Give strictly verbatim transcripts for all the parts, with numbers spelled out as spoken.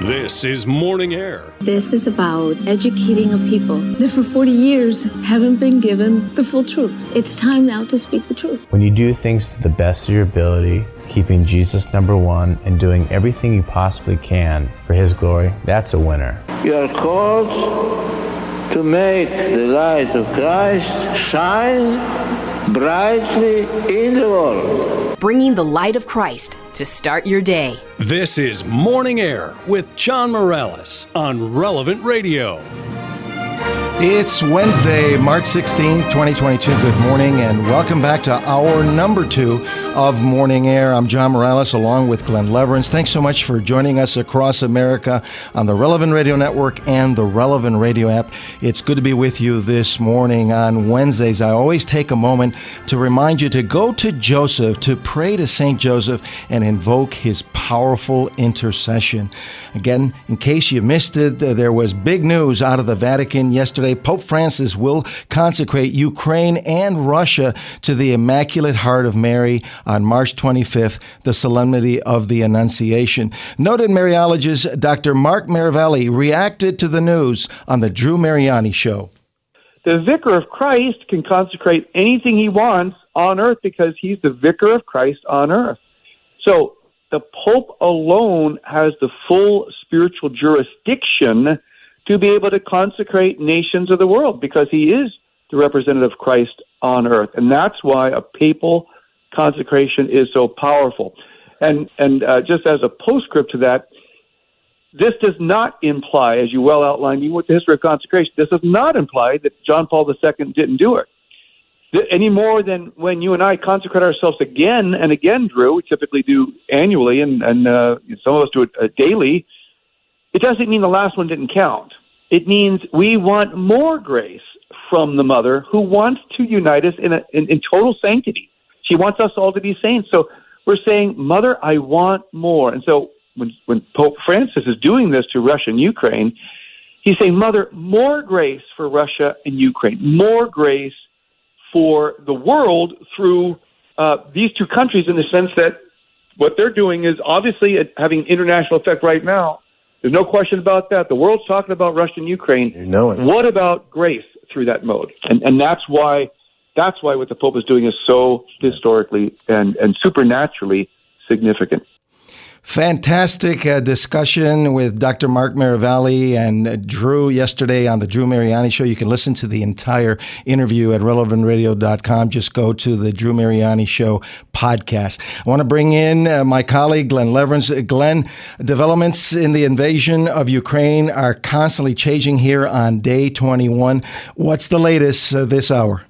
This is Morning Air. This is about educating a people that for forty years haven't been given the full truth. It's time now to speak the truth. When you do things to the best of your ability, keeping Jesus number one and doing everything you possibly can for His glory, that's a winner. You are called to make the light of Christ shine brightly in the world. Bringing the light of Christ to start your day. This is Morning Air with John Morales on Relevant Radio. It's Wednesday, March sixteenth, twenty twenty-two. Good morning and welcome back to hour number two of Morning Air. I'm John Morales along with Glenn Leverance. Thanks so much for joining us across America on the Relevant Radio Network and the Relevant Radio app. It's good to be with you this morning on Wednesdays. I always take a moment to remind you to go to Joseph, to pray to Saint Joseph and invoke his powerful intercession. Again, in case you missed it, there was big news out of the Vatican yesterday. Pope Francis will consecrate Ukraine and Russia to the Immaculate Heart of Mary on March twenty-fifth, the Solemnity of the Annunciation. Noted Mariologist Doctor Mark Miravelli reacted to the news on the Drew Mariani Show. The Vicar of Christ can consecrate anything he wants on earth because he's the Vicar of Christ on earth. So the Pope alone has the full spiritual jurisdiction to be able to consecrate nations of the world because he is the representative of Christ on earth. And that's why a papal consecration is so powerful. And and uh, just as a postscript to that, this does not imply, as you well outlined, even with the history of consecration, this does not imply that John Paul the Second didn't do it. Any more than when you and I consecrate ourselves again and again, Drew, we typically do annually, and, and uh, some of us do it uh, daily. It doesn't mean the last one didn't count. It means we want more grace from the Mother who wants to unite us in, a, in, in total sanctity. She wants us all to be saints. So we're saying, Mother, I want more. And so when, when Pope Francis is doing this to Russia and Ukraine, he's saying, Mother, more grace for Russia and Ukraine, more grace for the world through uh, these two countries, in the sense that what they're doing is obviously having international effect right now. There's no question about that. The world's talking about Russia and Ukraine. You know it. What about grace through that mode? And and that's why that's why what the Pope is doing is so historically and, and supernaturally significant. Fantastic uh, discussion with Doctor Mark Miravelli and uh, Drew yesterday on the Drew Mariani Show. You can listen to the entire interview at relevant radio dot com. Just go to the Drew Mariani Show podcast. I want to bring in uh, my colleague, Glenn Leverance. Uh, Glenn, developments in the invasion of Ukraine are constantly changing here on day twenty-one. What's the latest uh, this hour?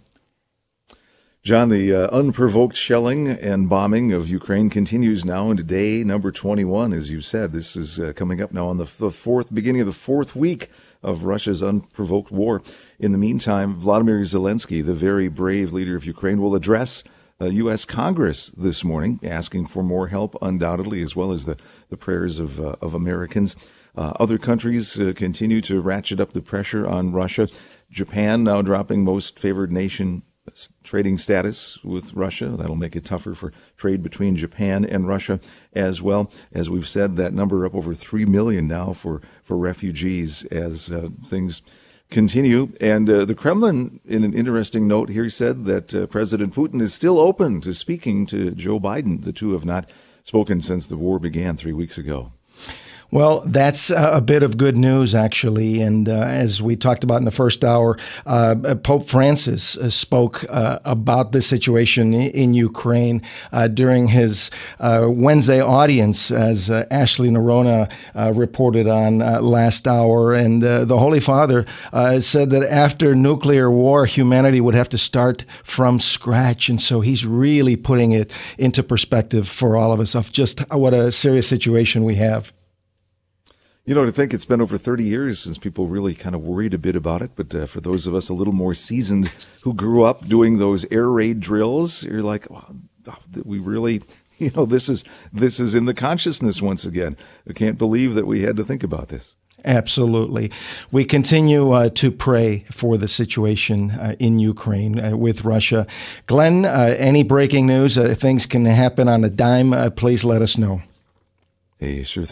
John, the uh, unprovoked shelling and bombing of Ukraine continues now into day number twenty-one, as you said. This is uh, coming up now on the, the fourth, beginning of the fourth week of Russia's unprovoked war. In the meantime, Vladimir Zelensky, the very brave leader of Ukraine, will address uh, U S Congress this morning, asking for more help, undoubtedly, as well as the, the prayers of, uh, of Americans. Uh, other countries uh, continue to ratchet up the pressure on Russia. Japan now dropping most favored nation trading status with Russia. That'll make it tougher for trade between Japan and Russia as well. As we've said, that number up over three million now for, for refugees as uh, things continue. And uh, the Kremlin, in an interesting note here, said that uh, President Putin is still open to speaking to Joe Biden. The two have not spoken since the war began three weeks ago. Well, that's a bit of good news, actually. And uh, as we talked about in the first hour, uh, Pope Francis uh, spoke uh, about the situation in Ukraine uh, during his uh, Wednesday audience, as uh, Ashley Nerona uh, reported on uh, last hour. And uh, the Holy Father uh, said that after nuclear war, humanity would have to start from scratch. And so he's really putting it into perspective for all of us of just what a serious situation we have. You know, to think it's been over thirty years since people really kind of worried a bit about it. But uh, for those of us a little more seasoned who grew up doing those air raid drills, you're like, wow, we really, you know, this is this is in the consciousness once again. I can't believe that we had to think about this. Absolutely. We continue uh, to pray for the situation uh, in Ukraine uh, with Russia. Glenn, uh, any breaking news? Uh, things can happen on a dime. Uh, please let us know. Hey, sure thing, John.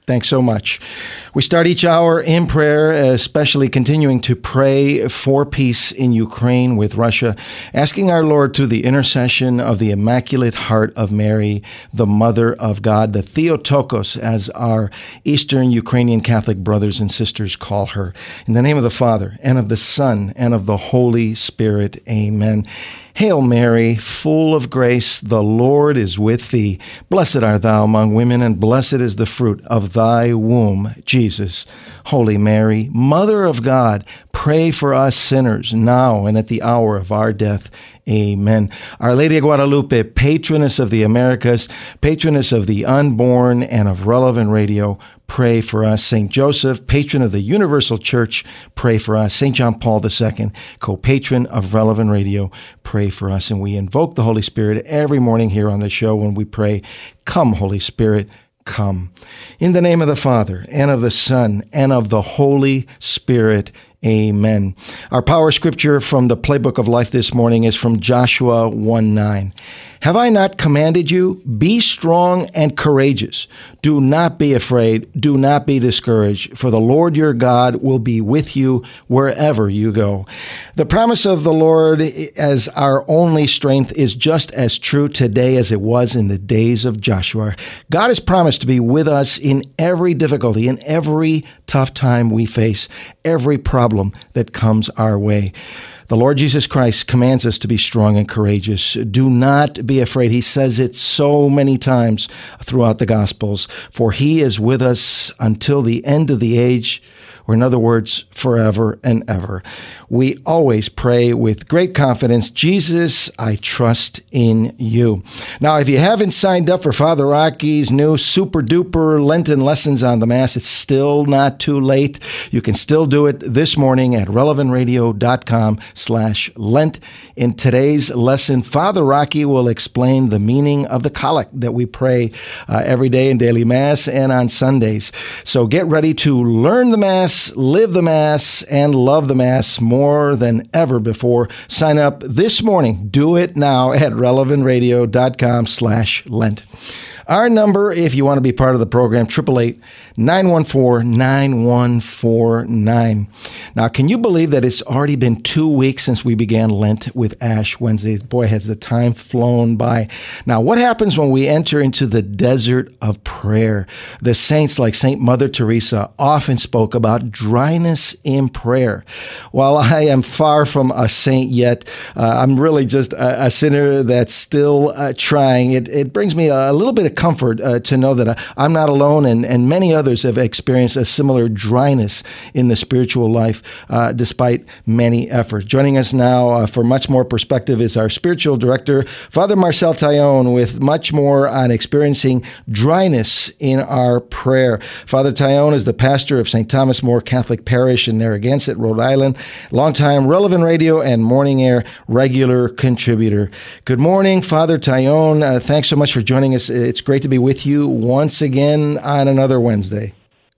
Thanks so much. We start each hour in prayer, especially continuing to pray for peace in Ukraine with Russia, asking our Lord through the intercession of the Immaculate Heart of Mary, the Mother of God, the Theotokos, as our Eastern Ukrainian Catholic brothers and sisters call her. In the name of the Father, and of the Son, and of the Holy Spirit. Amen. Hail Mary, full of grace, the Lord is with thee. Blessed art thou among women, and blessed is the fruit of thy womb, Jesus. Holy Mary, Mother of God, pray for us sinners, now and at the hour of our death. Amen. Our Lady of Guadalupe, patroness of the Americas, patroness of the unborn and of Relevant Radio, pray for us. Saint Joseph, patron of the Universal Church, pray for us. Saint John Paul the Second, co-patron of Relevant Radio, pray for us. And we invoke the Holy Spirit every morning here on the show when we pray, "Come, Holy Spirit, come." In the name of the Father, and of the Son, and of the Holy Spirit. Amen. Our power scripture from the Playbook of Life this morning is from Joshua one nine. Have I not commanded you? Be strong and courageous. Do not be afraid. Do not be discouraged, for the Lord your God will be with you wherever you go. The promise of the Lord as our only strength is just as true today as it was in the days of Joshua. God has promised to be with us in every difficulty, in every tough time we face, every problem that comes our way. The Lord Jesus Christ commands us to be strong and courageous. Do not be afraid. He says it so many times throughout the Gospels, for he is with us until the end of the age, or in other words, forever and ever. We always pray with great confidence, Jesus, I trust in you. Now, if you haven't signed up for Father Rocky's new super duper Lenten lessons on the Mass, it's still not too late. You can still do it this morning at relevantradio.com slash Lent. In today's lesson, Father Rocky will explain the meaning of the collect that we pray uh, every day in daily Mass and on Sundays. So get ready to learn the Mass, live the Mass, and love the Mass more than ever before. Sign up this morning. Do it now at relevantradio.com slash Lent. Our number, if you want to be part of the program, eight eight eight, nine one four, nine one four nine. Now, can you believe that it's already been two weeks since we began Lent with Ash Wednesday? Boy, has the time flown by. Now, what happens when we enter into the desert of prayer? The saints like Saint Mother Teresa often spoke about dryness in prayer. While I am far from a saint yet, uh, I'm really just a, a sinner that's still uh, trying. It, it brings me a, a little bit of comfort uh, to know that I'm not alone, and, and many others have experienced a similar dryness in the spiritual life, uh, despite many efforts. Joining us now uh, for much more perspective is our spiritual director, Father Marcel Taillon, with much more on experiencing dryness in our prayer. Father Taillon is the pastor of Saint Thomas More Catholic Parish in Narragansett, Rhode Island, longtime Relevant Radio and Morning Air regular contributor. Good morning, Father Taillon. Uh, thanks so much for joining us. It's great to be with you once again on another Wednesday.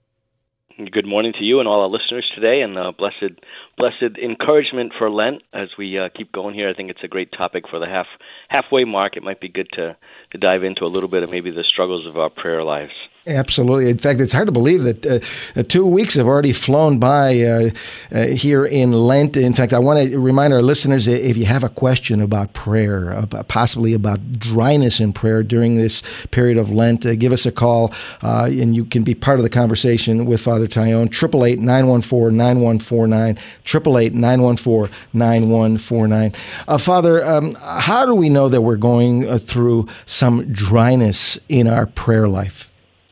Good morning to you and all our listeners today, and uh, blessed blessed encouragement for Lent as we uh, keep going here. I think it's a great topic for the half halfway mark. It might be good to, to dive into a little bit of maybe the struggles of our prayer lives. Absolutely. In fact, it's hard to believe that uh, two weeks have already flown by uh, uh, here in Lent. In fact, I want to remind our listeners, if you have a question about prayer, about, possibly about dryness in prayer during this period of Lent, uh, give us a call, uh, and you can be part of the conversation with Father Taillon. eight eight eight, nine one four, nine one four nine, eight eight eight, nine one four, nine one four nine. Uh, Father, um, how do we know that we're going uh, through some dryness in our prayer life?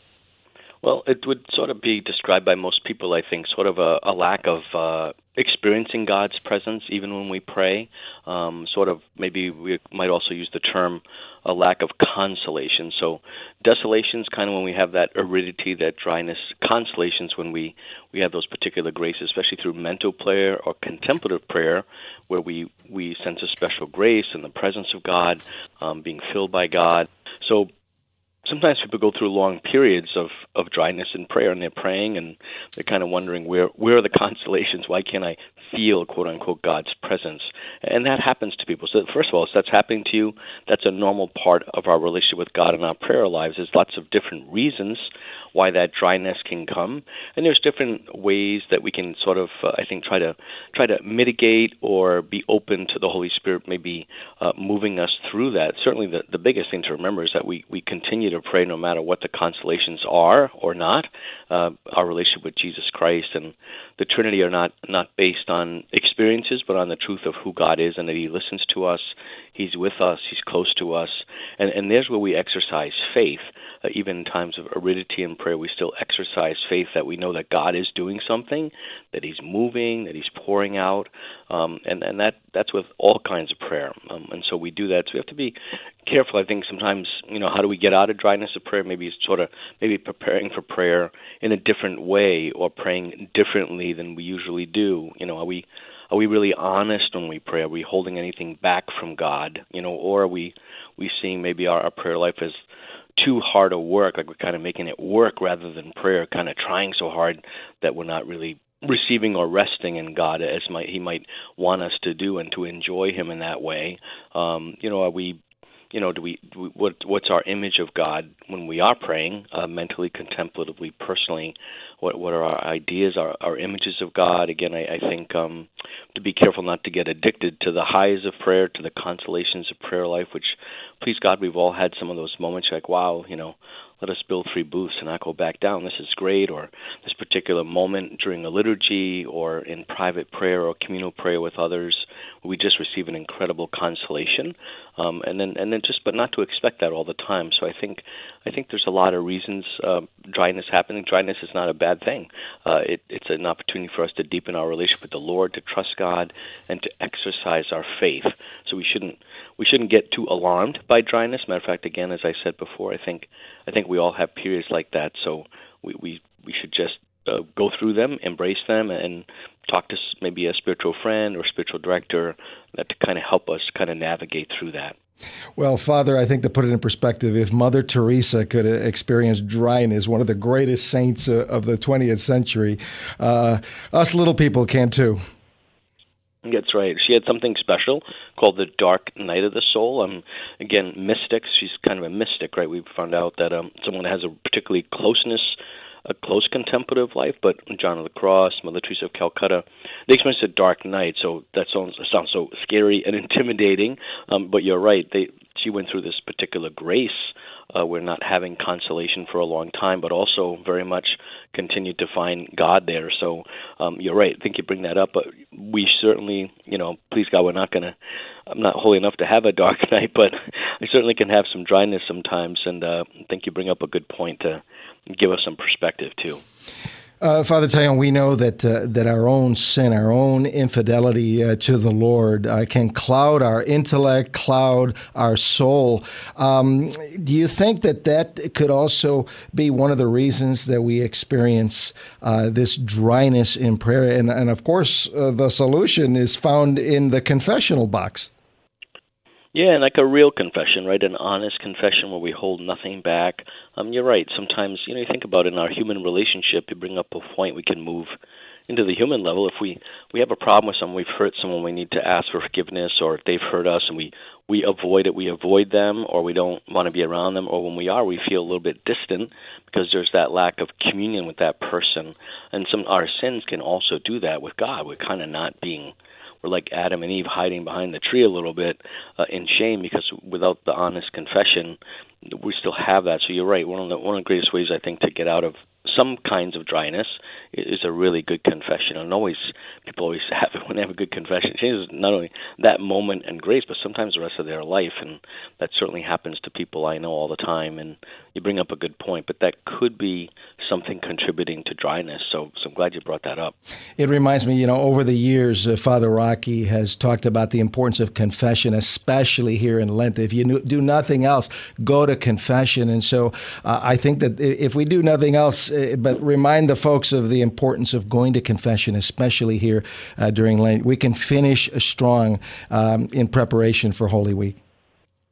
Well, it would sort of be described by most people, I think, sort of a, a lack of uh, experiencing God's presence even when we pray. Um, sort of maybe we might also use the term a lack of consolation. So desolation is kind of when we have that aridity, that dryness. Consolation is when we, we have those particular graces, especially through mental prayer or contemplative prayer, where we, we sense a special grace in the presence of God, um, being filled by God. So sometimes people go through long periods of, of dryness in prayer, and they're praying, and they're kind of wondering, where where are the consolations? Why can't I feel, quote-unquote, God's presence? And that happens to people. So first of all, if that's happening to you, that's a normal part of our relationship with God in our prayer lives. There's lots of different reasons why that dryness can come. And there's different ways that we can sort of, uh, I think, try to try to mitigate or be open to the Holy Spirit maybe uh, moving us through that. Certainly the, the biggest thing to remember is that we, we continue to pray no matter what the consolations are or not. Uh, our relationship with Jesus Christ and the Trinity are not, not based on experiences, but on the truth of who God is and that He listens to us, He's with us, He's close to us. And, and there's where we exercise faith. Uh, even in times of aridity in prayer, we still exercise faith that we know that God is doing something, that He's moving, that He's pouring out, um, and, and that that's with all kinds of prayer. Um, and so we do that. So we have to be careful. I think sometimes, you know, how do we get out of dryness of prayer? Maybe it's sort of maybe preparing for prayer in a different way or praying differently than we usually do. You know, are we are we really honest when we pray? Are we holding anything back from God? You know, or are we we seeing maybe our, our prayer life as too hard a work, like we're kind of making it work rather than prayer, kind of trying so hard that we're not really receiving or resting in God as might He might want us to do and to enjoy Him in that way. Um, you know, are we, you know, do we, do we what what's our image of God when we are praying, uh, mentally, contemplatively, personally? What what are our ideas, our, our images of God? Again, I, I think um, to be careful not to get addicted to the highs of prayer, to the consolations of prayer life, which, please God, we've all had some of those moments like, wow, you know, let us build three booths and not go back down. This is great. Or this particular moment during a liturgy or in private prayer or communal prayer with others, we just receive an incredible consolation. Um, and then, and then just, but not to expect that all the time. So I think, I think there's a lot of reasons uh, dryness happening. Dryness is not a bad thing. Uh, it, it's an opportunity for us to deepen our relationship with the Lord, to trust God, and to exercise our faith. So we shouldn't, we shouldn't get too alarmed by dryness. Matter of fact, again, as I said before, I think, I think we all have periods like that. So we, we, we should just uh, go through them, embrace them, and talk to maybe a spiritual friend or spiritual director that to kind of help us kind of navigate through that. Well, Father, I think to put it in perspective, if Mother Teresa could experience dryness, one of the greatest saints of the twentieth century, uh, us little people can too. That's right. She had something special called the dark night of the soul. Um, again, mystics. She's kind of a mystic, right? We've found out that um, someone has a particularly closeness, a close contemplative life, but John of the Cross, Mother Teresa of Calcutta, they experienced a dark night. So that sounds sounds so scary and intimidating. Um, but you're right. They she went through this particular grace. Uh, we're not having consolation for a long time, but also very much continued to find God there. So um, you're right. I think you bring that up, but we certainly, you know, please God, we're not going to, I'm not holy enough to have a dark night, but I certainly can have some dryness sometimes, and uh, I think you bring up a good point to give us some perspective too. Uh, Father Taillon, we know that uh, that our own sin, our own infidelity uh, to the Lord uh, can cloud our intellect, cloud our soul. Um, do you think that that could also be one of the reasons that we experience uh, this dryness in prayer? And, and of course, uh, the solution is found in the confessional box. Yeah, and like a real confession, right? An honest confession where we hold nothing back. Um, you're right. Sometimes, you know, you think about it in our human relationship, you bring up a point we can move into the human level. If we, we have a problem with someone, we've hurt someone, we need to ask for forgiveness, or if they've hurt us and we, we avoid it, we avoid them, or we don't want to be around them, or when we are, we feel a little bit distant because there's that lack of communion with that person. And some our sins can also do that with God. We're kind of not being... We're like Adam and Eve hiding behind the tree a little bit uh, in shame, because without the honest confession, we still have that. So you're right. One of the one of the greatest ways, I think, to get out of some kinds of dryness is a really good confession. And always, people always have it when they have a good confession. It changes not only that moment and grace, but sometimes the rest of their life. And that certainly happens to people I know all the time. And you bring up a good point, but that could be something contributing to dryness. So, so I'm glad you brought that up. It reminds me, you know, over the years, uh, Father Rocky has talked about the importance of confession, especially here in Lent. If you do nothing else, go to confession. And so uh, I think that if we do nothing else, uh, but remind the folks of the importance of going to confession, especially here uh, during Lent, we can finish strong um, in preparation for Holy Week.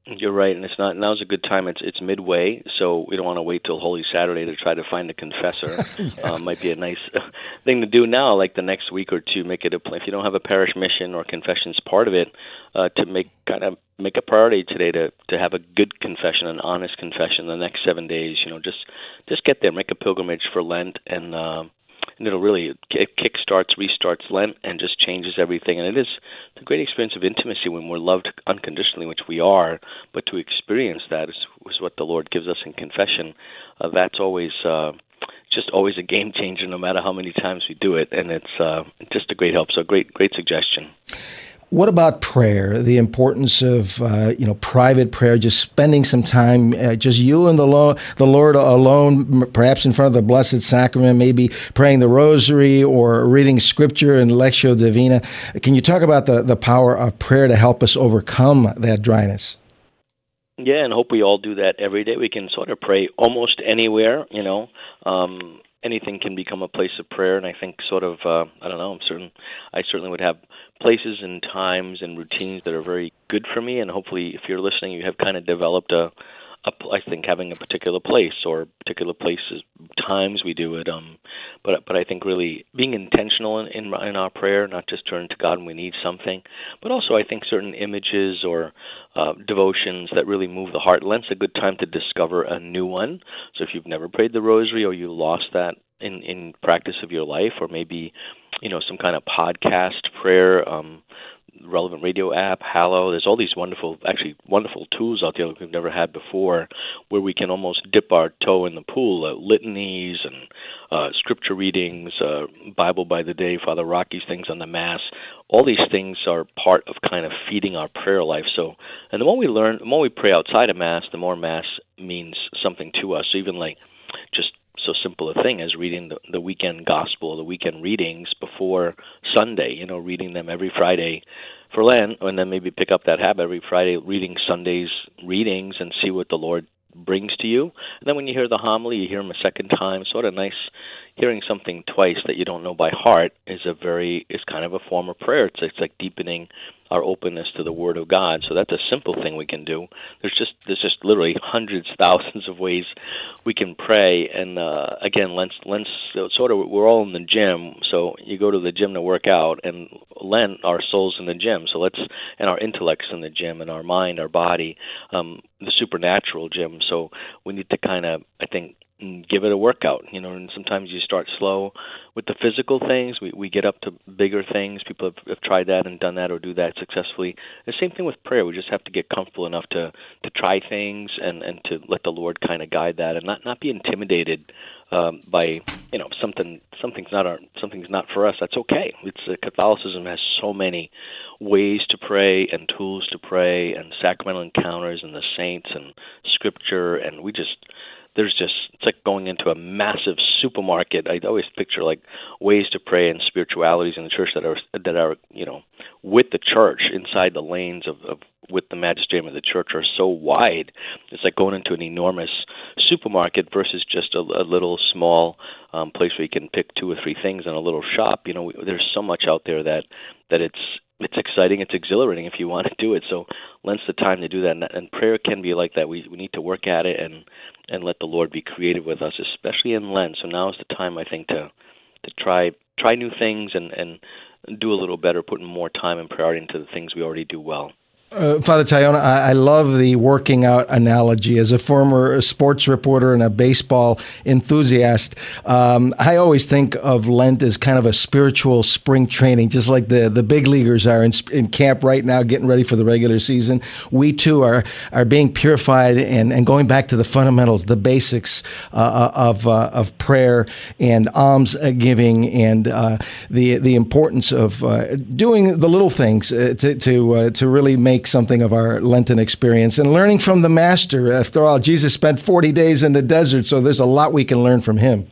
You're right, and it's not. Now's a good time. It's it's midway, so we don't want to wait till Holy Saturday to try to find a confessor. yeah. um, might be a nice thing to do now, like the next week or two. Make it a if you don't have a parish mission or confession's part of it, uh, to make kind of make a priority today to to have a good confession, an honest confession. The next seven days, you know, just just get there, make a pilgrimage for Lent, and. Uh, And it'll really, it kick-starts, restarts Lent, and just changes everything. And it is a great experience of intimacy when we're loved unconditionally, which we are, but to experience that is, is what the Lord gives us in confession. Uh, that's always, uh, just always a game changer, no matter how many times we do it. And it's uh, just a great help. So great, great suggestion. What about prayer? The importance of uh, you know private prayer, just spending some time, uh, just you and the, lo- the Lord alone, perhaps in front of the Blessed Sacrament, maybe praying the Rosary or reading Scripture and Lectio Divina. Can you talk about the, the power of prayer to help us overcome that dryness? Yeah, and hope we all do that every day. We can sort of pray almost anywhere, you know. Um, anything can become a place of prayer, and I think sort of, uh, I don't know, I'm certain, I certainly would have places and times and routines that are very good for me, and hopefully if you're listening, you have kind of developed a, a I think having a particular place or particular places, times we do it, um, but but I think really being intentional in, in, in our prayer, not just turning to God when we need something, but also I think certain images or uh, devotions that really move the heart. Lent's a good time to discover a new one, so if you've never prayed the Rosary or you lost that in, in practice of your life, or maybe you know, some kind of podcast prayer, um, relevant radio app, Hallow. There's all these wonderful, actually wonderful tools out there that we've never had before, where we can almost dip our toe in the pool. Uh, litanies and uh, scripture readings, uh, Bible by the day, Father Rocky's things on the Mass. All these things are part of kind of feeding our prayer life. So, and the more we learn, the more we pray outside of Mass, the more Mass means something to us. So even like just so simple a thing as reading the, the weekend gospel, the weekend readings before Sunday, you know, reading them every Friday for Lent, and then maybe pick up that habit every Friday, reading Sunday's readings and see what the Lord brings to you. And then when you hear the homily, you hear them a second time, sort of nice. Hearing something twice that you don't know by heart is a very is kind of a form of prayer. It's it's like deepening our openness to the Word of God. So that's a simple thing we can do. There's just there's just literally hundreds, thousands of ways we can pray. And uh, again, Lent, Lent sort of we're all in the gym. So you go to the gym to work out, and Lent, our soul's in the gym. So let's and our intellect's in the gym, and our mind, our body, um, the supernatural gym. So we need to kind of, I think, give it a workout, you know, and sometimes you start slow with the physical things. We we get up to bigger things. People have, have tried that and done that or do that successfully. The same thing with prayer. We just have to get comfortable enough to, to try things and, and to let the Lord kind of guide that and not, not be intimidated um, by, you know, something something's not our something's not for us. That's okay. It's uh, Catholicism has so many ways to pray and tools to pray and sacramental encounters and the saints and scripture, and we just There's just, it's like going into a massive supermarket. I always picture like ways to pray and spiritualities in the church that are, that are, you know, with the church inside the lanes of, of with the magisterium of the church are so wide. It's like going into an enormous supermarket versus just a, a little small um, place where you can pick two or three things in a little shop. You know, we, there's so much out there that, that it's, it's exciting, it's exhilarating if you want to do it. So Lent's the time to do that, and, and prayer can be like that. We we need to work at it and, and let the Lord be creative with us, especially in Lent. So now is the time, I think, to to try try new things and, and do a little better, putting more time and priority into the things we already do well. Uh, Father Taillona, I, I love the working out analogy. As a former sports reporter and a baseball enthusiast, um, I always think of Lent as kind of a spiritual spring training, just like the, the big leaguers are in, in camp right now getting ready for the regular season. We too are are being purified and, and going back to the fundamentals, the basics uh, of uh, of prayer and alms giving, and uh, the the importance of uh, doing the little things uh, to to uh, to really make something of our Lenten experience and learning from the Master. After all, Jesus spent forty days in the desert, so there's a lot we can learn from him.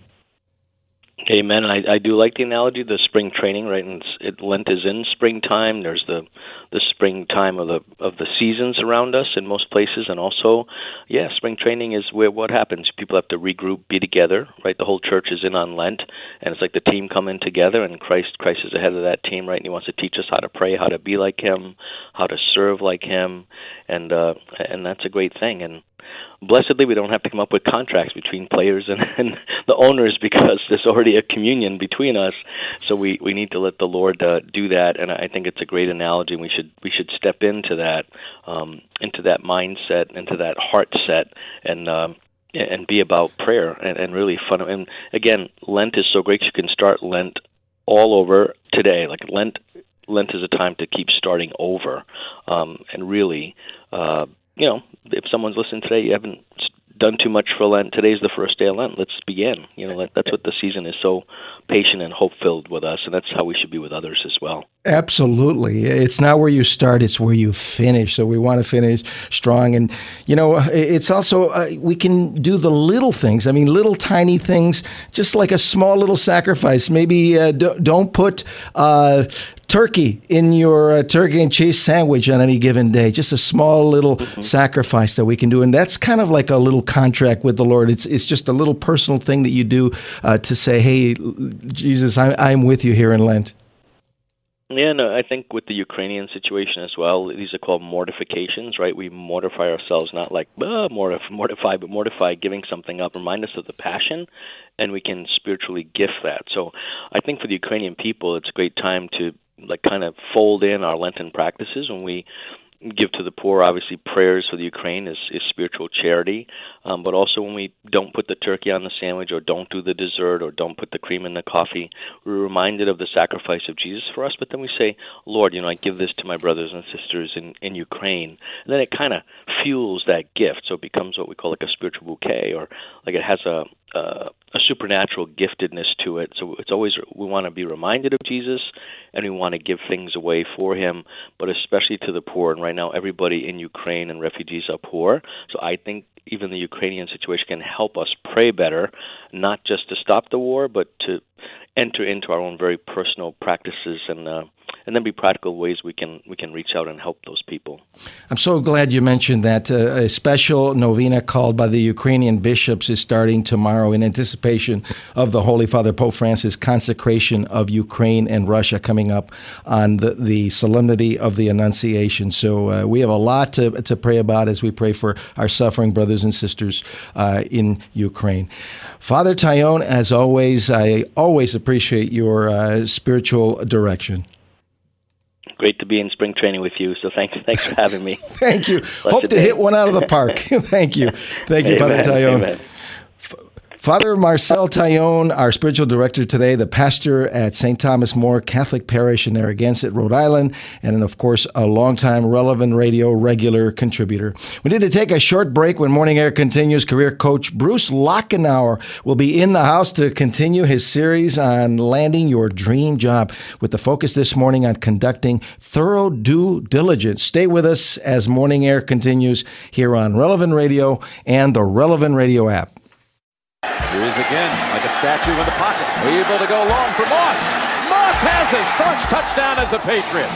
Amen. I, I do like the analogy, the spring training, right? And it's, it, Lent is in springtime. There's the the springtime of the of the seasons around us in most places, and also, yeah, spring training is where what happens. People have to regroup, be together, right? The whole church is in on Lent, and it's like the team coming together, and Christ Christ is ahead of that team, right? And He wants to teach us how to pray, how to be like Him, how to serve like Him, and uh, and that's a great thing. And blessedly, we don't have to come up with contracts between players and, and the owners, because there's already a communion between us. So we, we need to let the Lord uh, do that, and I think it's a great analogy. We should we should step into that um, into that mindset, into that heart set, and um, and be about prayer and, and really fun. And again, Lent is so great. You can start Lent all over today. Like Lent, Lent is a time to keep starting over, um, and really. Uh, You know, if someone's listening today, you haven't done too much for Lent. Today's the first day of Lent. Let's begin. You know, that's what the season is, so patient and hope-filled with us, and that's how we should be with others as well. Absolutely. It's not where you start, it's where you finish. So we want to finish strong. And, you know, it's also, uh, we can do the little things. I mean, little tiny things, just like a small little sacrifice. Maybe uh, d- don't put uh, turkey in your uh, turkey and cheese sandwich on any given day. Just a small little mm-hmm. sacrifice that we can do. And that's kind of like a little contract with the Lord. It's it's just a little personal thing that you do uh, to say, hey, Jesus, I, I'm with you here in Lent. Yeah, no, I think with the Ukrainian situation as well, these are called mortifications, right? We mortify ourselves, not like oh, mortif- mortify, but mortify, giving something up, remind us of the passion, and we can spiritually gift that. So I think for the Ukrainian people, it's a great time to like kind of fold in our Lenten practices when we give to the poor. Obviously, prayers for the Ukraine is, is spiritual charity, um, but also when we don't put the turkey on the sandwich, or don't do the dessert, or don't put the cream in the coffee, we're reminded of the sacrifice of Jesus for us, but then we say, Lord, you know, I give this to my brothers and sisters in, in Ukraine, and then it kind of fuels that gift, so it becomes what we call like a spiritual bouquet, or like it has a Uh, a supernatural giftedness to it. So it's always, we want to be reminded of Jesus, and we want to give things away for Him, but especially to the poor. And right now, everybody in Ukraine and refugees are poor. So I think even the Ukrainian situation can help us pray better, not just to stop the war, but to enter into our own very personal practices, and uh, and then be practical ways we can we can reach out and help those people. I'm so glad you mentioned that. Uh, a special novena called by the Ukrainian bishops is starting tomorrow in anticipation of the Holy Father Pope Francis' consecration of Ukraine and Russia coming up on the, the solemnity of the Annunciation. So uh, we have a lot to, to pray about as we pray for our suffering brothers and sisters uh, in Ukraine. Father Taillon, as always, I always appreciate your uh, spiritual direction. Great to be in spring training with you, so thanks thanks for having me. Thank you. Blessed Hope to day. hit one out of the park. Thank you. Thank you, Amen. Father Taillon. Amen. Father Marcel Taillon, our spiritual director today, the pastor at Saint Thomas More Catholic Parish in Narragansett, Rhode Island, and of course, a longtime Relevant Radio regular contributor. We need to take a short break. When Morning Air continues, career coach Bruce Lochenauer will be in the house to continue his series on landing your dream job, with the focus this morning on conducting thorough due diligence. Stay with us as Morning Air continues here on Relevant Radio and the Relevant Radio app. Here is again, like a statue in the pocket. Able to go long for Moss. Moss has his first touchdown as a Patriot.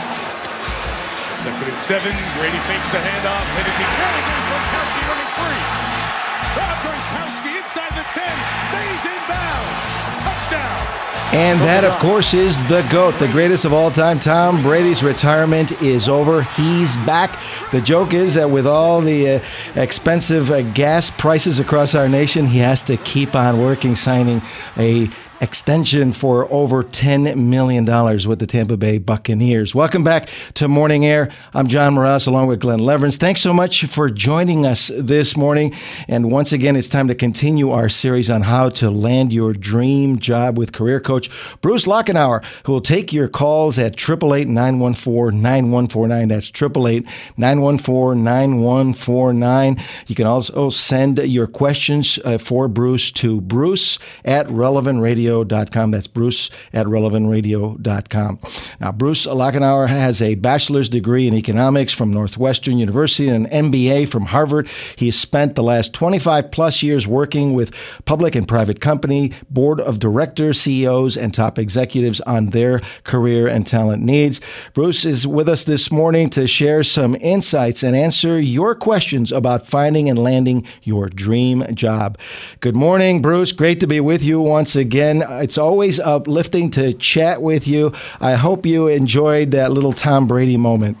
Second and seven. Brady fakes the handoff. And as he carries, there's Gronkowski running free. Rob Gronkowski inside the ten. Stays in bounds. Touchdown. And that, of course, is the GOAT, the greatest of all time. Tom Brady's retirement is over. He's back. The joke is that with all the uh, expensive uh, gas prices across our nation, he has to keep on working, signing a extension for over ten million dollars with the Tampa Bay Buccaneers. Welcome back to Morning Air. I'm John Morales along with Glenn Leverance. Thanks so much for joining us this morning. And once again, it's time to continue our series on how to land your dream job with career coach Bruce Lochenauer, who will take your calls at eight eight eight, nine one four, nine one four nine. That's eight eight eight, nine one four, nine one four nine. You can also send your questions uh, for Bruce to Bruce at relevant radio dot com. That's Bruce at relevant radio dot com. Now, Bruce Lochenauer has a bachelor's degree in economics from Northwestern University and an M B A from Harvard. He has spent the last twenty-five plus years working with public and private company, board of directors, C E o's and top executives on their career and talent needs. Bruce is with us this morning to share some insights and answer your questions about finding and landing your dream job. Good morning, Bruce. Great to be with you once again. It's always uplifting to chat with you. I hope you enjoyed that little Tom Brady moment.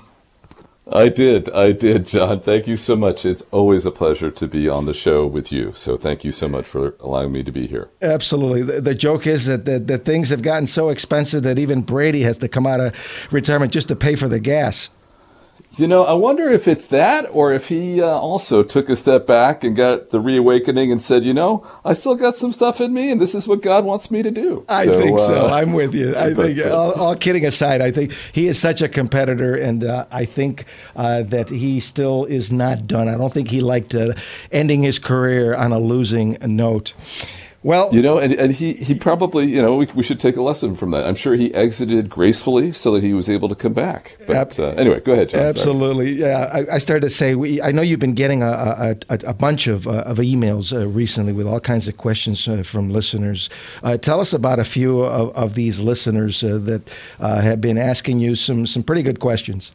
I did. I did, John. Thank you so much. It's always a pleasure to be on the show with you. So thank you so much for allowing me to be here. Absolutely. The, the joke is that, that, that things have gotten so expensive that even Brady has to come out of retirement just to pay for the gas. You know, I wonder if it's that or if he uh, also took a step back and got the reawakening and said, you know, I still got some stuff in me and this is what God wants me to do. I so, think so. Uh, I'm with you. I but, think, uh, all, all kidding aside, I think he is such a competitor, and uh, I think uh, that he still is not done. I don't think he liked uh, ending his career on a losing note. Well, you know, and, and he, he probably, you know, we, we should take a lesson from that. I'm sure he exited gracefully so that he was able to come back. But uh, anyway, go ahead, John. Absolutely. Sorry. Yeah, I, I started to say, we, I know you've been getting a, a, a, a bunch of, uh, of emails uh, recently with all kinds of questions uh, from listeners. Uh, tell us about a few of, of these listeners uh, that uh, have been asking you some, some pretty good questions.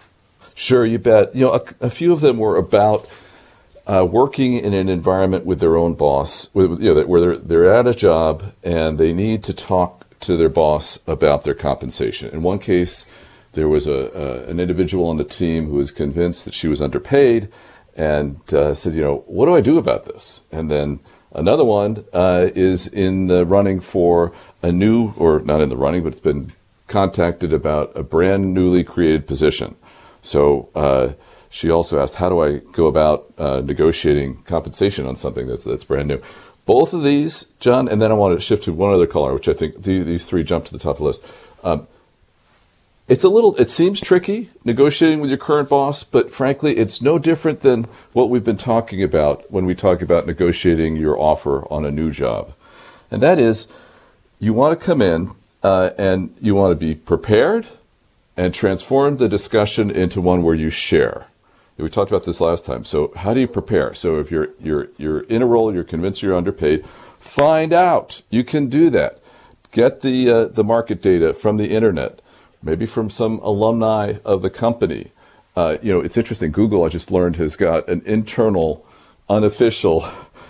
Sure, you bet. You know, a, a few of them were about Uh, working in an environment with their own boss, with, you know, where they're, they're at a job and they need to talk to their boss about their compensation. In one case, there was a, a an individual on the team who was convinced that she was underpaid and uh, said, you know, what do I do about this? And then another one uh, is in the running for a new, or not in the running, but it's been contacted about a brand newly created position. So, uh, she also asked, how do I go about uh, negotiating compensation on something that's, that's brand new? Both of these, John, and then I want to shift to one other caller, which I think the, these three jump to the top of the list. Um, it's a little, it seems tricky negotiating with your current boss, but frankly, it's no different than what we've been talking about when we talk about negotiating your offer on a new job. And that is, you want to come in uh, and you want to be prepared and transform the discussion into one where you share. We talked about this last time. So how do you prepare? So if you're you're you're in a role, you're convinced you're underpaid, find out. You can do that. Get the uh, the market data from the internet, maybe from some alumni of the company. Uh, you know, it's interesting. Google, I just learned, has got an internal, unofficial,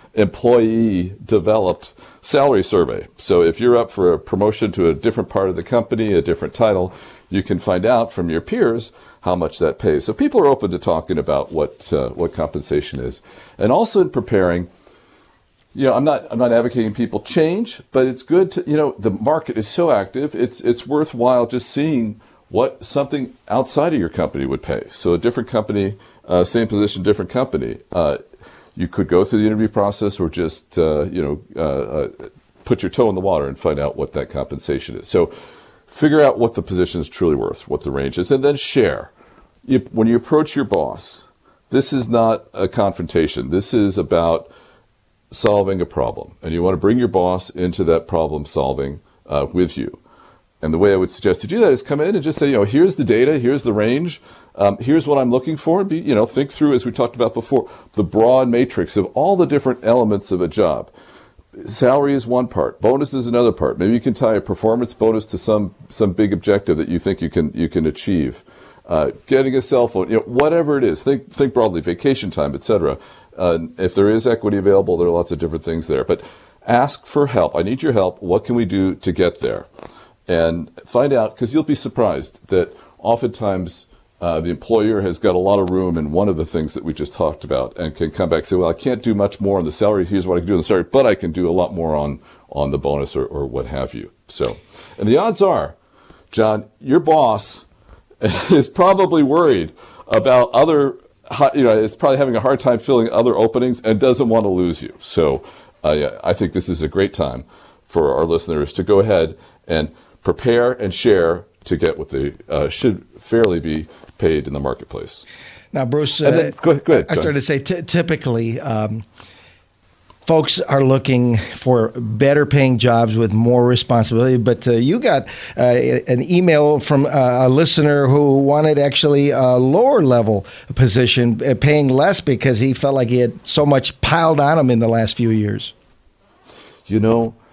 employee-developed salary survey. So if you're up for a promotion to a different part of the company, a different title, you can find out from your peers how much that pays. So people are open to talking about what uh, what compensation is, and also in preparing. You know, I'm not I'm not advocating people change, but it's good to, you know, the market is so active. It's it's worthwhile just seeing what something outside of your company would pay. So a different company, uh, same position, different company. Uh, you could go through the interview process, or just uh, you know uh, uh, put your toe in the water and find out what that compensation is. So figure out what the position is truly worth, what the range is, and then share. You, when you approach your boss, this is not a confrontation. This is about solving a problem. And you want to bring your boss into that problem solving uh, with you. And the way I would suggest you do that is come in and just say, you know, here's the data, here's the range, um, here's what I'm looking for. Be, you know, think through, as we talked about before, the broad matrix of all the different elements of a job. Salary is one part. Bonus is another part. Maybe you can tie a performance bonus to some some big objective that you think you can you can achieve. Uh, getting a cell phone, you know, whatever it is. Think think broadly. Vacation time, et cetera. Uh, if there is equity available, there are lots of different things there. But ask for help. I need your help. What can we do to get there? And find out, because you'll be surprised that oftentimes Uh, the employer has got a lot of room in one of the things that we just talked about, and can come back and say, well, I can't do much more on the salary. Here's what I can do on the salary, but I can do a lot more on, on the bonus or, or what have you. So, and the odds are, John, your boss is probably worried about other, you know, is probably having a hard time filling other openings and doesn't want to lose you. So uh, I think this is a great time for our listeners to go ahead and prepare and share to get what they uh, should fairly be paid in the marketplace. Now, Bruce, uh, then, go ahead, go ahead, I started to say t- typically um, folks are looking for better paying jobs with more responsibility, but uh, you got uh, an email from uh, a listener who wanted actually a lower level position, uh, paying less because he felt like he had so much piled on him in the last few years. You know,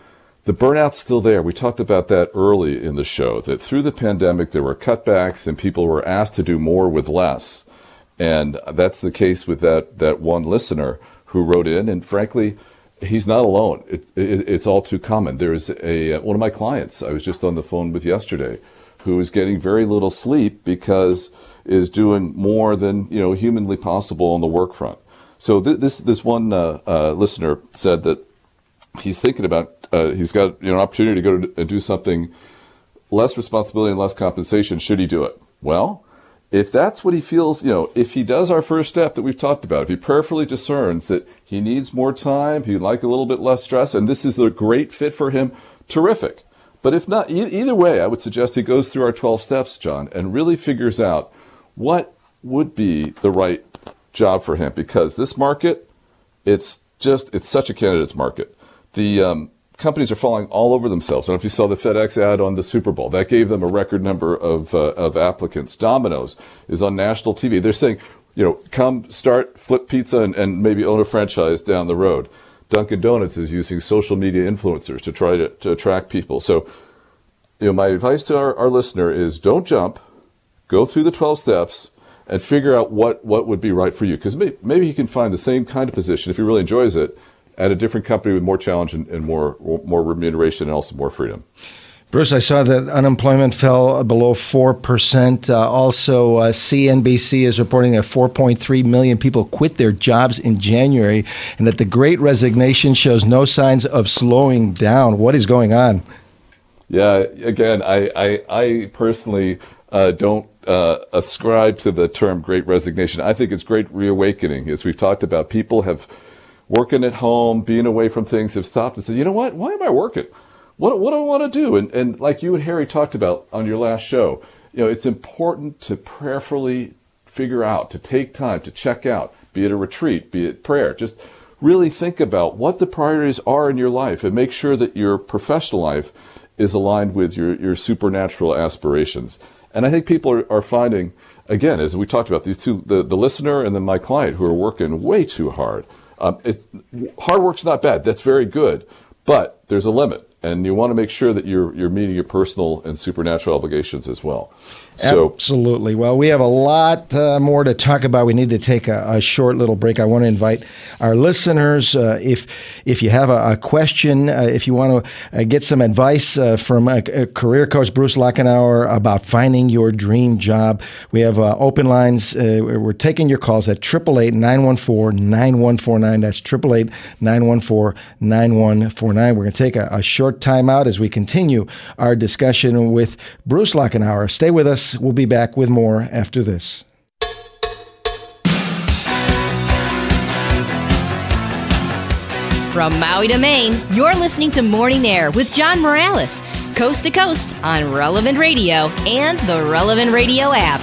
the burnout's still there. We talked about that early in the show, that through the pandemic, there were cutbacks and people were asked to do more with less. And that's the case with that, that one listener who wrote in. And frankly, he's not alone. It, it, it's all too common. There's a one of my clients I was just on the phone with yesterday who is getting very little sleep because is doing more than, you know, humanly possible on the work front. So th- this this one uh, uh, listener said that he's thinking about, uh, he's got, you know, an opportunity to go to, and do something less responsibility and less compensation. Should he do it? Well, if that's what he feels, you know, if he does our first step that we've talked about, if he prayerfully discerns that he needs more time, he'd like a little bit less stress, and this is the great fit for him, terrific. But if not, e- either way, I would suggest he goes through our twelve steps, John, and really figures out what would be the right job for him. Because this market, it's just, it's such a candidate's market. The um, companies are falling all over themselves. I don't know if you saw the FedEx ad on the Super Bowl. That gave them a record number of uh, of applicants. Domino's is on national T V. They're saying, you know, come start, flip pizza, and, and maybe own a franchise down the road. Dunkin' Donuts is using social media influencers to try to, to attract people. So, you know, my advice to our, our listener is don't jump, go through the twelve steps, and figure out what, what would be right for you. Because maybe, maybe he can find the same kind of position, if he really enjoys it, at a different company with more challenge and, and more more remuneration and also more freedom. Bruce, I saw that unemployment fell below four percent. Uh, also, uh, C N B C is reporting that four point three million people quit their jobs in January and that the Great Resignation shows no signs of slowing down. What is going on? Yeah, again, I, I, I personally uh, don't uh, ascribe to the term Great Resignation. I think it's great reawakening. As we've talked about, people have working at home, being away from things, have stopped and said, you know what, why am I working? What, what do I want to do? And, and like you and Harry talked about on your last show, you know, it's important to prayerfully figure out, to take time, to check out, be it a retreat, be it prayer. Just really think about what the priorities are in your life and make sure that your professional life is aligned with your, your supernatural aspirations. And I think people are, are finding, again, as we talked about, these two, the, the listener and then my client, who are working way too hard. Um, it's, hard work's not bad. That's very good. But there's a limit. And you want to make sure that you're you're meeting your personal and supernatural obligations as well. So, absolutely. Well, we have a lot uh, more to talk about. We need to take a, a short little break. I want to invite our listeners, uh, if if you have a, a question, uh, if you want to uh, get some advice uh, from a, a career coach, Bruce Lachenauer, about finding your dream job, we have uh, open lines. Uh, we're taking your calls at eight eight eight, nine one four, nine one four nine. That's eight eight eight, nine one four, nine one four nine. We're going to take a, a short time out as we continue our discussion with Bruce Lachenauer. Stay with us. We'll be back with more after this. From Maui to Maine, you're listening to Morning Air with John Morales, coast to coast on Relevant Radio and the Relevant Radio app.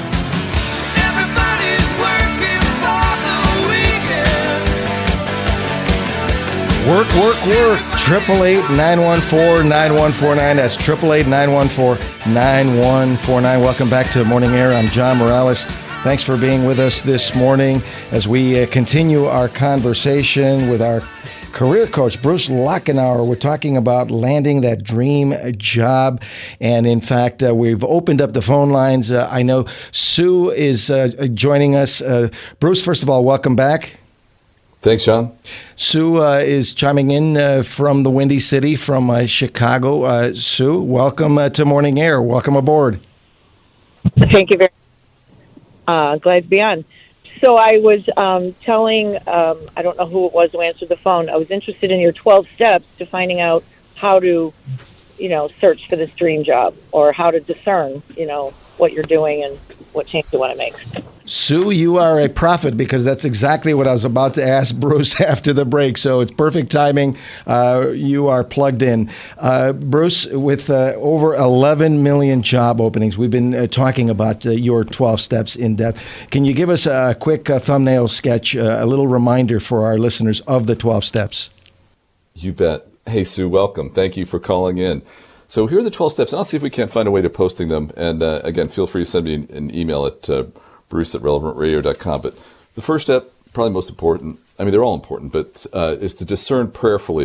Work, work, work. eight eight eight, nine one four, nine one four nine. That's eight eight eight, nine one four, nine one four nine. Welcome back to Morning Air. I'm John Morales. Thanks for being with us this morning as we uh, continue our conversation with our career coach, Bruce Lachenauer. We're talking about landing that dream job. And in fact, uh, we've opened up the phone lines. Uh, I know Sue is uh, joining us. Uh, Bruce, first of all, welcome back. Thanks, John. Sue uh, is chiming in uh, from the Windy City, from uh, Chicago. Uh, Sue, welcome uh, to Morning Air. Welcome aboard. Thank you very much. Uh, glad to be on. So I was um, telling, um, I don't know who it was who answered the phone, I was interested in your twelve steps to finding out how to, you know, search for this dream job, or how to discern, you know, what you're doing and what change you want to make. Sue, you are a prophet, because that's exactly what I was about to ask Bruce after the break. So it's perfect timing. Uh, you are plugged in. Uh, Bruce, with uh, over eleven million job openings, we've been uh, talking about uh, your twelve steps in depth. Can you give us a quick uh, thumbnail sketch, uh, a little reminder for our listeners of the twelve steps? You bet. Hey, Sue, welcome. Thank you for calling in. So here are the twelve steps, and I'll see if we can't find a way to posting them. And uh, again, feel free to send me an email at uh, bruce at relevant radio dot com. But the first step, probably most important, I mean, they're all important, but uh, is to discern prayerfully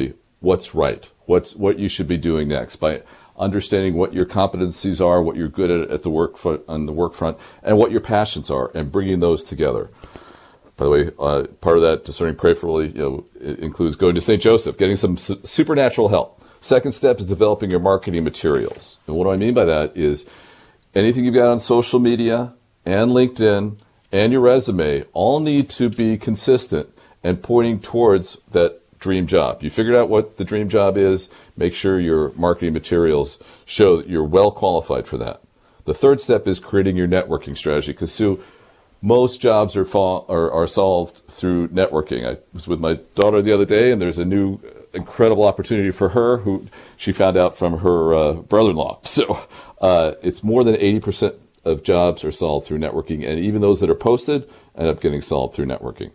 what's right, what's what you should be doing next, by understanding what your competencies are, what you're good at at the work front, on the work front, and what your passions are, and bringing those together. By the way, uh, part of that discerning prayerfully, you know, it includes going to Saint Joseph, getting some su- supernatural help. Second step is developing your marketing materials. And what do I mean by that is anything you've got on social media and LinkedIn and your resume all need to be consistent and pointing towards that dream job. You figured out what the dream job is, make sure your marketing materials show that you're well qualified for that. The third step is creating your networking strategy, because Sue, most jobs are, fall, are are solved through networking. I was with my daughter the other day, and there's a new incredible opportunity for her who she found out from her uh, brother-in-law. So uh, it's more than eighty percent of jobs are solved through networking, and even those that are posted end up getting solved through networking.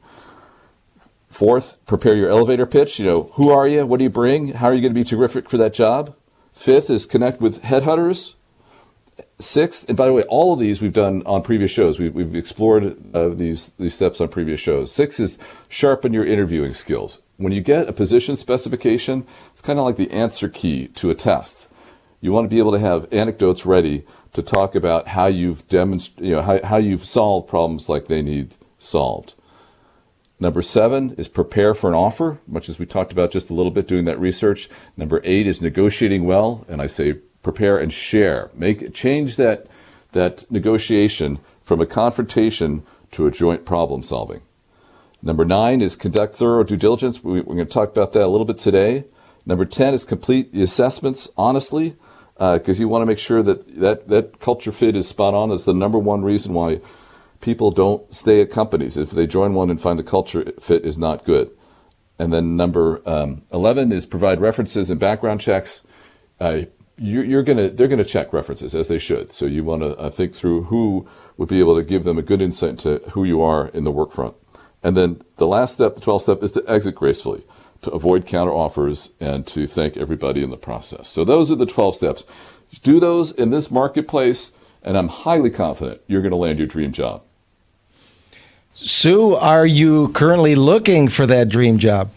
Fourth, prepare your elevator pitch. You know, who are you? What do you bring? How are you going to be terrific for that job? Fifth is connect with headhunters. Sixth, and by the way, all of these we've done on previous shows. We've, we've explored uh, these these steps on previous shows. Six is sharpen your interviewing skills. When you get a position specification, it's kind of like the answer key to a test. You want to be able to have anecdotes ready to talk about how you've demonst- you know, how, how you've solved problems like they need solved. Number seven is prepare for an offer, much as we talked about just a little bit doing that research. Number eight is negotiating well, and I say prepare and share. Make change that that negotiation from a confrontation to a joint problem solving. Number nine is conduct thorough due diligence. We, we're going to talk about that a little bit today. Number ten is complete the assessments honestly, because uh, you want to make sure that, that that culture fit is spot on. Is the number one reason why people don't stay at companies. If they join one and find the culture fit is not good. And then number um, eleven is provide references and background checks. Uh, you're, you're gonna they're gonna check references, as they should. So you want to uh, think through who would be able to give them a good insight into who you are in the work front. And then the last step, the twelfth step, is to exit gracefully, to avoid counter offers, and to thank everybody in the process. So those are the twelve steps. Do those in this marketplace, and I'm highly confident you're going to land your dream job. Sue, are you currently looking for that dream job?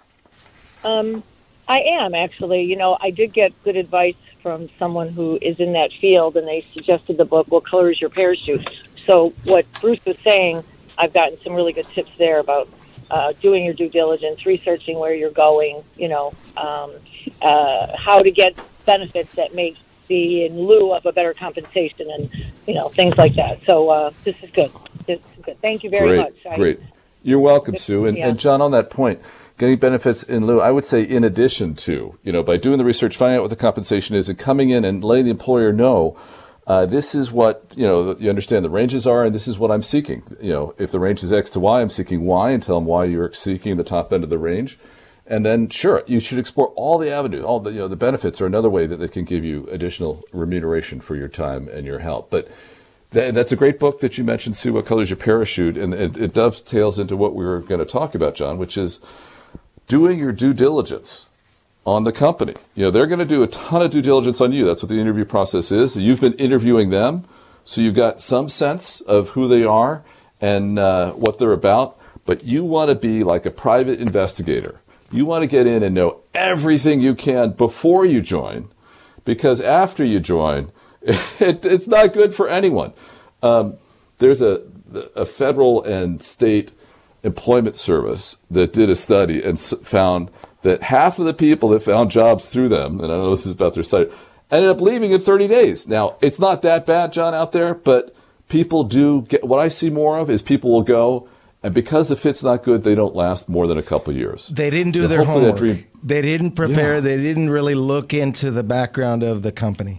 Um, I am, actually. You know, I did get good advice from someone who is in that field, and they suggested the book, What Color is Your Parachute? So what Bruce was saying, I've gotten some really good tips there about uh, doing your due diligence, researching where you're going, you know, um, uh, how to get benefits that may be in lieu of a better compensation and, you know, things like that. So uh, this is good. This is good. Thank you very great, much. I, great. You're welcome, Sue. And, yeah. and John, on that point, getting benefits in lieu, I would say in addition to, you know, by doing the research, finding out what the compensation is and coming in and letting the employer know, uh, this is what, you know, you understand the ranges are and this is what I'm seeking. You know, if the range is X to Y, I'm seeking Y, and tell them why you're seeking the top end of the range. And then, sure, you should explore all the avenues, all the, you know, the benefits are another way that they can give you additional remuneration for your time and your help. But th- that's a great book that you mentioned, Sue, What Color is Your Parachute? And it, it dovetails into what we were going to talk about, John, which is doing your due diligence on the company. You know, they're going to do a ton of due diligence on you. That's what the interview process is. You've been interviewing them, so you've got some sense of who they are and uh, what they're about. But you want to be like a private investigator. You want to get in and know everything you can before you join, because after you join, it, it's not good for anyone. Um, there's a, a federal and state employment service that did a study and found that half of the people that found jobs through them, and I know this is about their site, ended up leaving in thirty days. Now, it's not that bad, John, out there, but people do get, what I see more of is people will go, and because the fit's not good, they don't last more than a couple of years. They didn't do and their homework. Dream, they didn't prepare. Yeah. They didn't really look into the background of the company.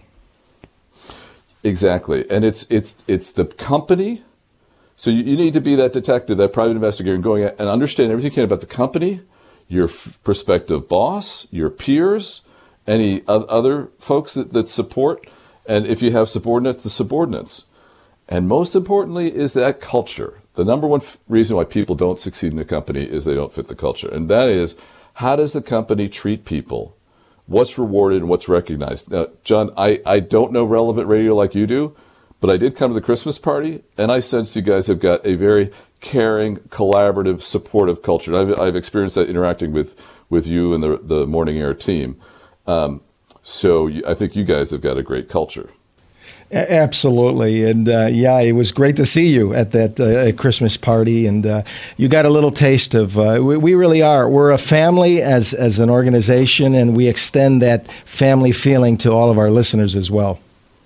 Exactly. And it's it's it's the company. So you, you need to be that detective, that private investigator, and going and understand everything you can about the company, your f- prospective boss, your peers, any other folks that, that support, and if you have subordinates, the subordinates. And most importantly is that culture. The number one f- reason why people don't succeed in a company is they don't fit the culture. And that is, how does the company treat people? What's rewarded and what's recognized? Now, John, I, I don't know relevant radio like you do, but I did come to the Christmas party, and I sense you guys have got a very caring, collaborative, supportive culture. I've, I've experienced that interacting with, with you and the the Morning Air team. Um, so I think you guys have got a great culture. Absolutely. And uh, yeah, it was great to see you at that uh, Christmas party. And uh, you got a little taste of, uh, we, we really are. We're a family as, as an organization, and we extend that family feeling to all of our listeners as well.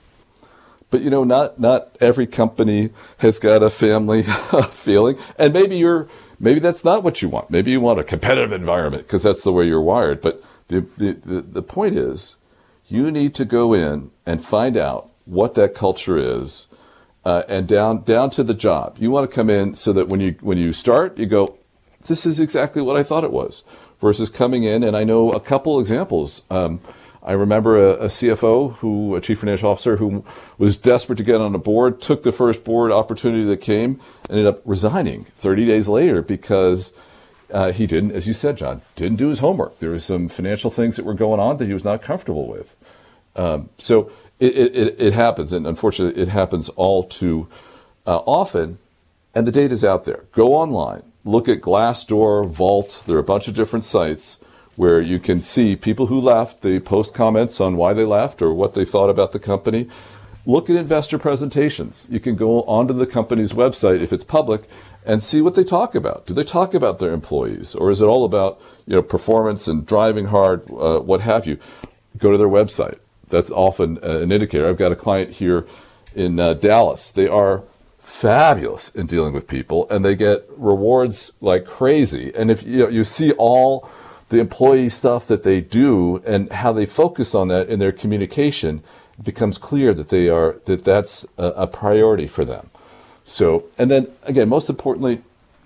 But, you know, not not every company has got a family feeling. And maybe you're maybe that's not what you want. Maybe you want a competitive environment because that's the way you're wired. But the, the, the, the point is, you need to go in and find out what that culture is, uh, and down down to the job. You want to come in so that when you when you start, you go, this is exactly what I thought it was, versus coming in. And I know a couple examples. Um, I remember a, a C F O, who a chief financial officer, who was desperate to get on a board, took the first board opportunity that came, ended up resigning thirty days later because uh, he didn't, as you said, John, didn't do his homework. There were some financial things that were going on that he was not comfortable with. Um, so it, it, it happens, and unfortunately, it happens all too uh, often. And the data's out there. Go online, look at Glassdoor, Vault. There are a bunch of different sites where you can see people who left. They post comments on why they left or what they thought about the company. Look at investor presentations. You can go onto the company's website if it's public and see what they talk about. Do they talk about their employees, or is it all about, you know, performance and driving hard, uh, what have you? Go to their website. That's often uh, an indicator. I've got a client here in uh, Dallas. They are fabulous in dealing with people, and they get rewards like crazy. And if you know, you see all the employee stuff that they do and how they focus on that in their communication, it becomes clear that they are that that's a, a priority for them. So, and then again, most importantly,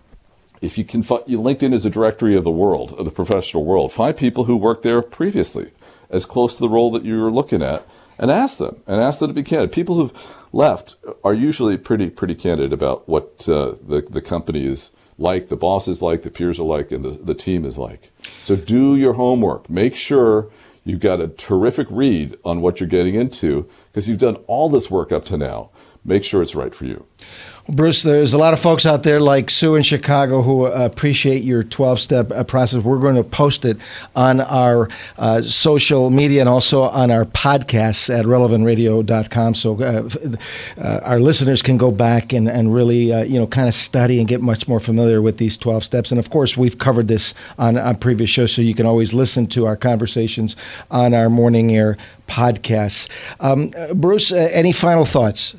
if you can, you LinkedIn is a directory of the world, of the professional world. Find people who worked there previously, as close to the role that you're looking at, and ask them, and ask them to be candid. People who've left are usually pretty pretty candid about what uh, the, the company is like, the boss is like, the peers are like, and the, the team is like. So do your homework. Make sure you've got a terrific read on what you're getting into, because you've done all this work up to now. Make sure it's right for you. Bruce, there's a lot of folks out there like Sue in Chicago who uh, appreciate your twelve-step uh, process. We're going to post it on our uh, social media and also on our podcasts at relevant radio dot com, so uh, uh, our listeners can go back and, and really, uh, you know, kind of study and get much more familiar with these twelve steps. And, of course, we've covered this on, on previous shows, so you can always listen to our conversations on our Morning Air podcasts. Um, uh, Bruce, uh, any final thoughts?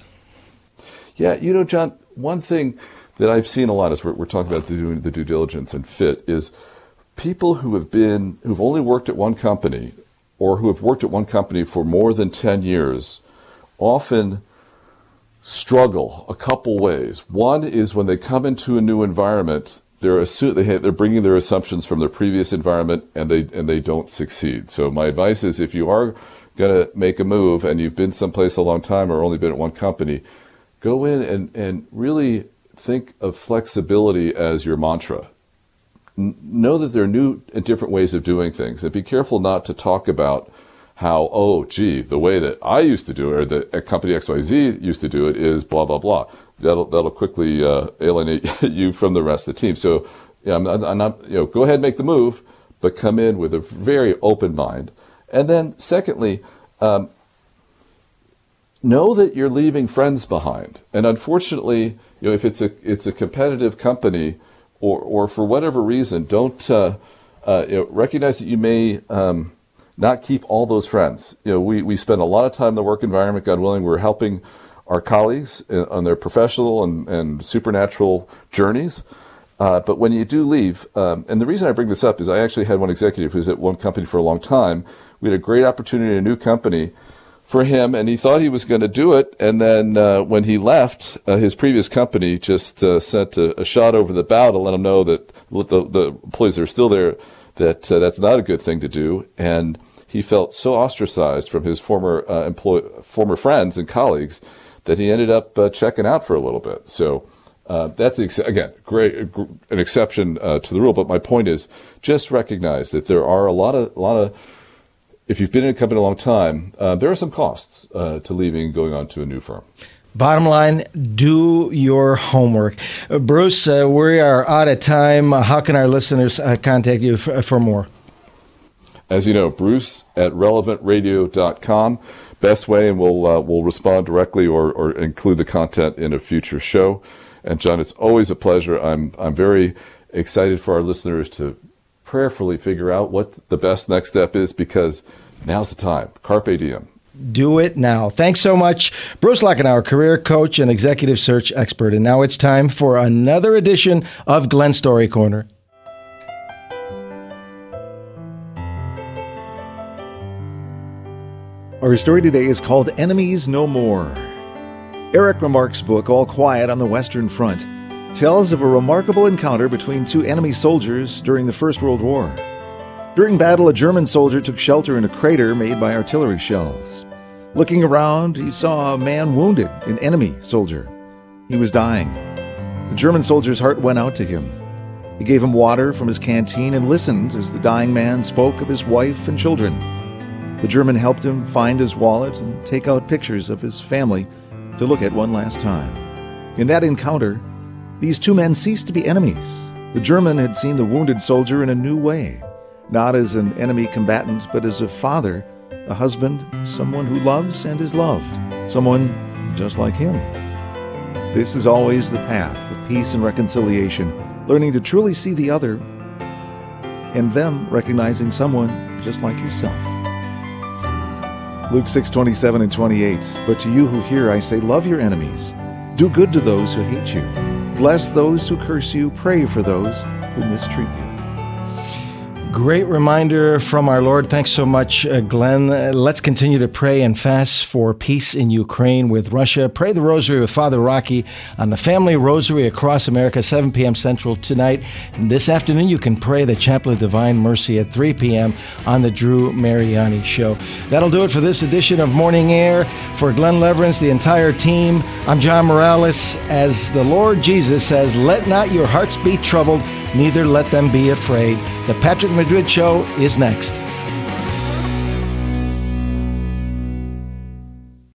Yeah, you know, John, one thing that I've seen a lot as we're, we're talking about the due, the due diligence and fit is people who have been, who've only worked at one company or who have worked at one company for more than ten years often struggle a couple ways. One is when they come into a new environment, they're assu- they have, they're bringing their assumptions from their previous environment, and they and they don't succeed. So my advice is, if you are going to make a move and you've been someplace a long time or only been at one company, go in and, and really think of flexibility as your mantra. N- know that there are new and different ways of doing things, and be careful not to talk about how, oh, gee, the way that I used to do it, or that company X Y Z used to do it, is blah, blah, blah. That'll that'll quickly uh, alienate you from the rest of the team. So, yeah, I'm, I'm not, you know, go ahead and make the move, but come in with a very open mind. And then, secondly, um, know that you're leaving friends behind. And unfortunately, you know, if it's a it's a competitive company, or or for whatever reason, don't uh, uh, you know, recognize that you may um, not keep all those friends. You know, we we spend a lot of time in the work environment. God willing, we're helping our colleagues on their professional and, and supernatural journeys. Uh, but when you do leave, um, and the reason I bring this up is I actually had one executive who was at one company for a long time. We had a great opportunity in a new company for him, and he thought he was going to do it. And then uh, when he left, uh, his previous company just uh, sent a, a shot over the bow to let him know that the, the employees that are still there, that uh, that's not a good thing to do. And he felt so ostracized from his former uh, employ- former friends and colleagues that he ended up uh, checking out for a little bit. So uh, that's, ex- again, great, an exception uh, to the rule. But my point is, just recognize that there are a lot of, a lot of, if you've been in a company a long time, uh, there are some costs uh, to leaving and going on to a new firm. Bottom line, do your homework. Uh, Bruce, uh, we are out of time. Uh, how can our listeners uh, contact you f- for more? As you know, Bruce at relevant radio dot com. Best way, and we'll uh, we'll respond directly or, or include the content in a future show. And John, it's always a pleasure. I'm I'm very excited for our listeners to prayerfully figure out what the best next step is, because now's the time. Carpe diem. Do it now. Thanks so much, Bruce Lachenauer, career coach and executive search expert. And now it's time for another edition of Glenn Story Corner. Our story today is called Enemies No More. Eric Remarque's book, All Quiet on the Western Front, tells of a remarkable encounter between two enemy soldiers during the First World War. During battle, a German soldier took shelter in a crater made by artillery shells. Looking around, he saw a man wounded, an enemy soldier. He was dying. The German soldier's heart went out to him. He gave him water from his canteen and listened as the dying man spoke of his wife and children. The German helped him find his wallet and take out pictures of his family to look at one last time. In that encounter, these two men ceased to be enemies. The German had seen the wounded soldier in a new way, not as an enemy combatant, but as a father, a husband, someone who loves and is loved, someone just like him. This is always the path of peace and reconciliation, learning to truly see the other and them recognizing someone just like yourself. Luke six twenty-seven and twenty-eight, but to you who hear I say, love your enemies, do good to those who hate you, bless those who curse you, pray for those who mistreat you. Great reminder from our Lord. Thanks so much, uh, Glenn. Uh, let's continue to pray and fast for peace in Ukraine with Russia. Pray the Rosary with Father Rocky on the Family Rosary across America, seven p.m. Central tonight. And this afternoon, you can pray the Chaplet of Divine Mercy at three p.m. on the Drew Mariani Show. That'll do it for this edition of Morning Air. For Glenn Leverance, the entire team, I'm John Morales. As the Lord Jesus says, let not your hearts be troubled, neither let them be afraid. The Patrick Madrid Show is next.